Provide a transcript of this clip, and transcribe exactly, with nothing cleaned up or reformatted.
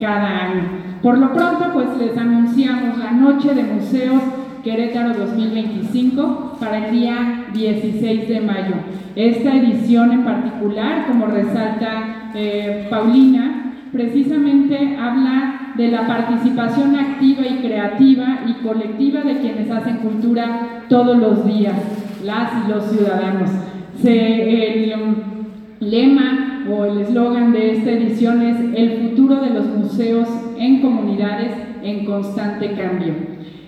cada año. Por lo pronto, pues les anunciamos la Noche de Museos Querétaro dos mil veinticinco para el día dieciséis de mayo. Esta edición en particular, como resalta eh, Paulina, precisamente habla de la participación activa y creativa y colectiva de quienes hacen cultura todos los días, las y los ciudadanos. Se, el um, lema o el eslogan de esta edición es "El futuro de los museos en comunidades en constante cambio".